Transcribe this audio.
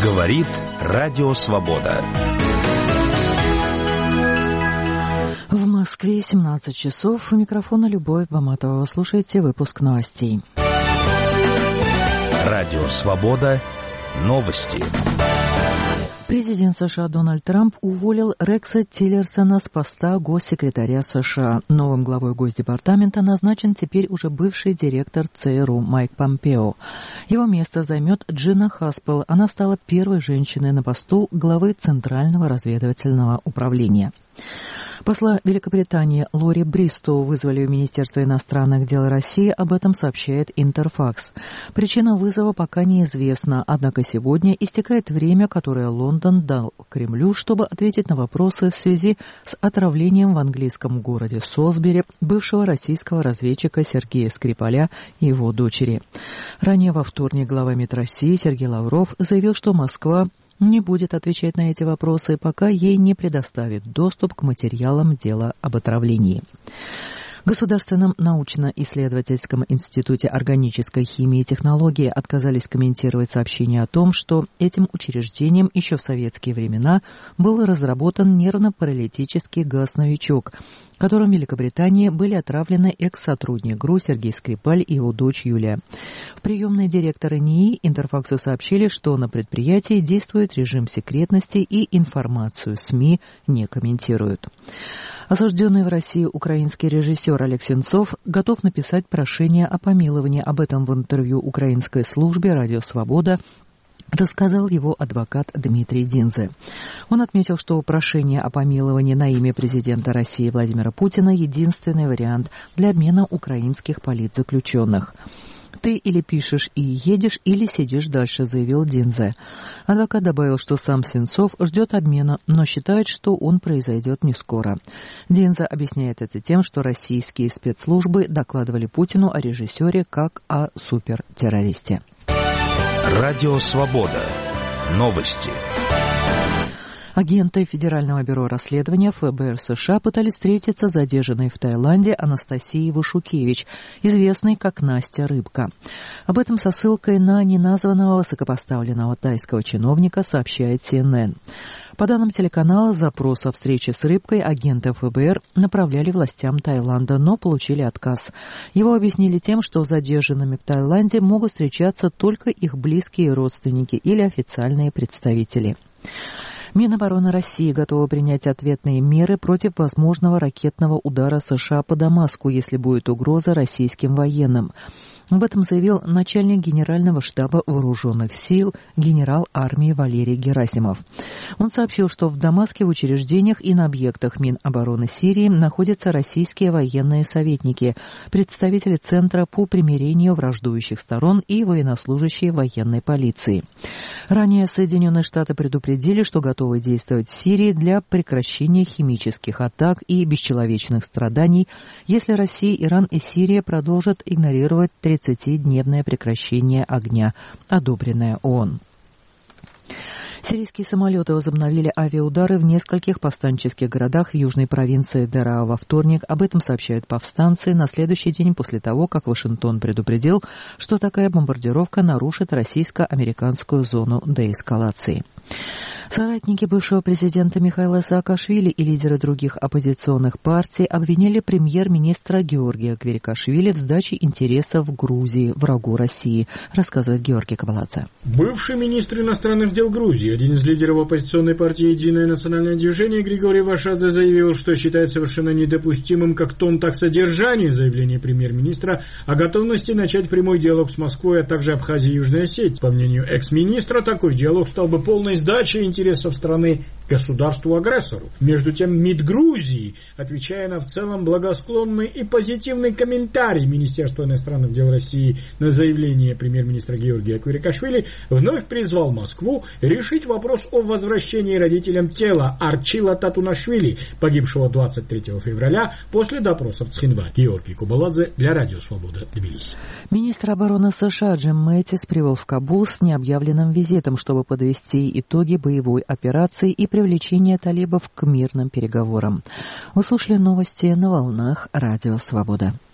Говорит Радио Свобода. В Москве 17 часов. У микрофона Любовь Баматова. Слушайте выпуск новостей. Радио Свобода. Новости. Президент США Дональд Трамп уволил Рекса Тиллерсона с поста госсекретаря США. Новым главой Госдепартамента назначен теперь уже бывший директор ЦРУ Майк Помпео. Его место займет Джина Хаспел. Она стала первой женщиной на посту главы Центрального разведывательного управления. Посла Великобритании Лори Бристоу вызвали в Министерство иностранных дел России, об этом сообщает Интерфакс. Причина вызова пока неизвестна, однако сегодня истекает время, которое Лондон дал Кремлю, чтобы ответить на вопросы в связи с отравлением в английском городе Солсбери бывшего российского разведчика Сергея Скрипаля и его дочери. Ранее во вторник глава МИД России Сергей Лавров заявил, что Москва не будет отвечать на эти вопросы, пока ей не предоставит доступ к материалам дела об отравлении. В Государственном научно-исследовательском институте органической химии и технологии отказались комментировать сообщение о том, что этим учреждением еще в советские времена был разработан нервно-паралитический газ-новичок, которым в Великобритании были отравлены экс-сотрудник ГРУ Сергей Скрипаль и его дочь Юлия. В приемной директора НИИ Интерфаксу сообщили, что на предприятии действует режим секретности и информацию СМИ не комментируют. Осужденный в России украинский режиссер Олег Сенцов готов написать прошение о помиловании. Об этом в интервью украинской службе «Радио Свобода» рассказал его адвокат Дмитрий Динзе. Он отметил, что прошение о помиловании на имя президента России Владимира Путина – единственный вариант для обмена украинских политзаключенных. «Ты или пишешь и едешь, или сидишь дальше», — заявил Динзе. Адвокат добавил, что сам Сенцов ждет обмена, но считает, что он произойдет не скоро. Динзе объясняет это тем, что российские спецслужбы докладывали Путину о режиссере как о супертеррористе. Радио Свобода. Новости. Агенты Федерального бюро расследования ФБР США пытались встретиться с задержанной в Таиланде Анастасией Вашукевич, известной как Настя Рыбка. Об этом со ссылкой на неназванного высокопоставленного тайского чиновника сообщает CNN. По данным телеканала, запрос о встрече с Рыбкой агенты ФБР направляли властям Таиланда, но получили отказ. Его объяснили тем, что с задержанными в Таиланде могут встречаться только их близкие родственники или официальные представители. Минобороны России готова принять ответные меры против возможного ракетного удара США по Дамаску, если будет угроза российским военным. Об этом заявил начальник Генерального штаба вооруженных сил генерал армии Валерий Герасимов. Он сообщил, что в Дамаске в учреждениях и на объектах Минобороны Сирии находятся российские военные советники, представители Центра по примирению враждующих сторон и военнослужащие военной полиции. Ранее Соединенные Штаты предупредили, что готовы действовать в Сирии для прекращения химических атак и бесчеловечных страданий, если Россия, Иран и Сирия продолжат игнорировать 30-дневное прекращение огня, одобренное ООН. Сирийские самолеты возобновили авиаудары в нескольких повстанческих городах в южной провинции Дераа во вторник. Об этом сообщают повстанцы на следующий день после того, как Вашингтон предупредил, что такая бомбардировка нарушит российско-американскую зону деэскалации. Соратники бывшего президента Михаила Саакашвили и лидеры других оппозиционных партий обвинили премьер-министра Георгия Квирикашвили в сдаче интересов Грузии, врагу России, рассказывает Георгий Кабаладзе. Бывший министр иностранных дел Грузии, один из лидеров оппозиционной партии «Единое национальное движение» Григорий Вашадзе заявил, что считает совершенно недопустимым как тон, так и содержание заявления премьер-министра о готовности начать прямой диалог с Москвой, а также Абхазией и Южной Осетией. По мнению экс-министра, такой диалог стал бы полной сдачей интересов страны государству-агрессору. Между тем, МИД Грузии, отвечая на в целом благосклонный и позитивный комментарий Министерства иностранных дел России на заявление премьер-министра Георгия Квирикашвили, вновь призвал Москву решить вопрос о возвращении родителям тела Арчила Татунашвили, погибшего 23 февраля после допроса в Цхинвале. Георгий Кабаладзе для Радио Свобода, Тбилиси. Министр обороны США Джим Мэттис прибыл в Кабул с необъявленным визитом, чтобы подвести итоги боевой операции и привлечения талибов к мирным переговорам. Вы слушали новости на волнах Радио Свобода.